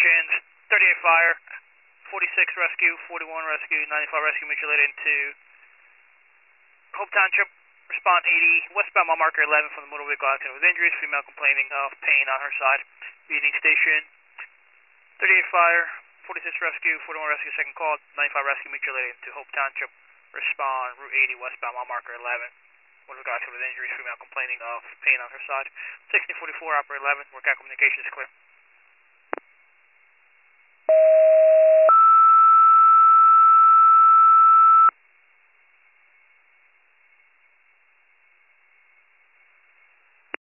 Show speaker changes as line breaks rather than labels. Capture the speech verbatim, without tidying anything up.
stations, thirty-eight fire, forty-six rescue, forty-one rescue, ninety-five rescue, mutual aid into Hope Township. Respond eighty, westbound mile marker eleven from the motor vehicle accident with injuries, female complaining of pain on her side. Union station, thirty-eight fire, forty-six rescue, forty-one rescue, second call, ninety-five rescue, mutual aid into Hope Township. Respond Route eighty, westbound mile marker eleven. Motor vehicle accident with injuries, female complaining of pain on her side. sixteen forty-four, operator eleven, workout communications clear.